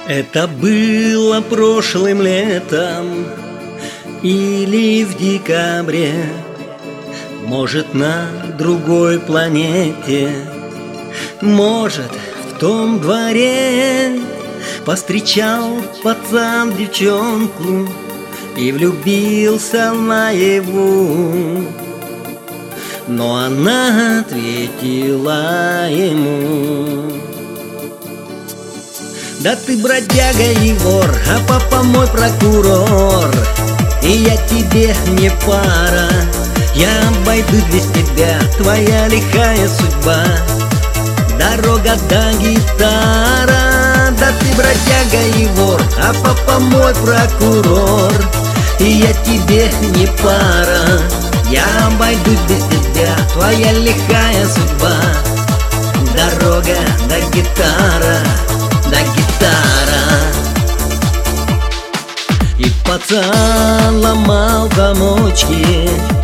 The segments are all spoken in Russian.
Это было прошлым летом или в декабре, может, на другой планете, может, в том дворе. Повстречал пацан девчонку и влюбился наяву, но она ответила ему: да ты бродяга и вор, а папа мой прокурор, и я тебе не пара, я обойду без тебя, твоя лихая судьба, дорога до гитара. Да ты бродяга и вор, а папа мой прокурор, и я тебе не пара, я обойдусь без тебя, твоя лихая судьба, дорога до гитара, до гитара. И пацан ломал замочки,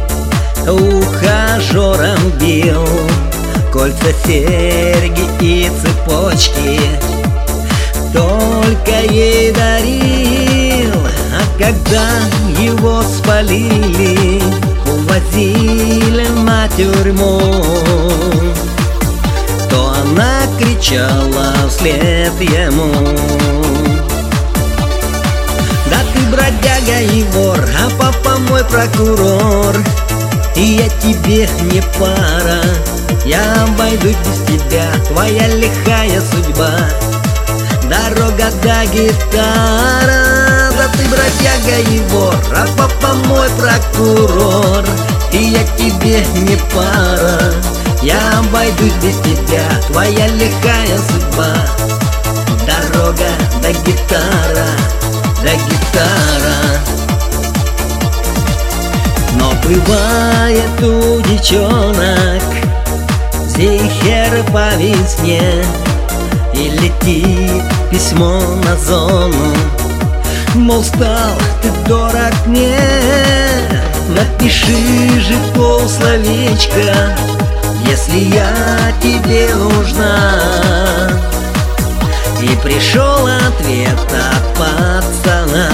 ухажерам бил кольца, серьги и цепочки, только ей дарил. А когда его спалили, увозили на тюрьму, то она кричала вслед ему: да ты бродяга и вор, а папа мой прокурор, и я тебе не пара, я обойдусь без тебя, твоя лихая судьба, дорога до гитара. Да ты бродяга и вор, а папа мой прокурор, и я тебе не пара, я обойдусь без тебя, твоя лихая судьба, дорога до гитара, до гитара. Но бывает у девчонок зихер по весне, и летит письмо на зону, мол, стал ты дорог мне, напиши же полсловечка, если я тебе нужна. И пришел ответ от пацана: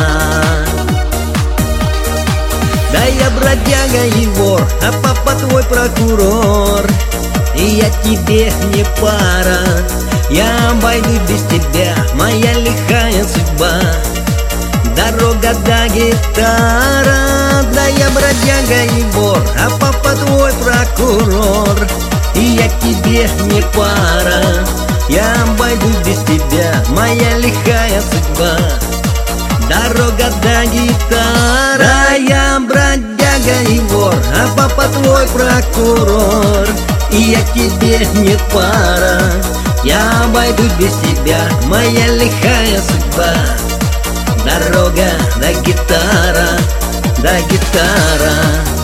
да я бродяга и вор, а папа твой прокурор, и я тебе не пара, я обойдусь без тебя, моя лихая судьба, дорога до гитара. Да я бродяга и вор, а папа твой прокурор, и я тебе не пара, я обойдусь без тебя, моя лихая судьба, дорога до гитара. Да я бродяга и вор, а папа твой прокурор, и я тебе не пара, я обойдусь без тебя, моя лихая судьба, дорога до гитара, до гитара,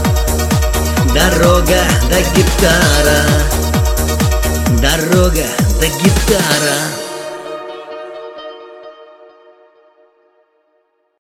дорога до гитара, дорога до гитара.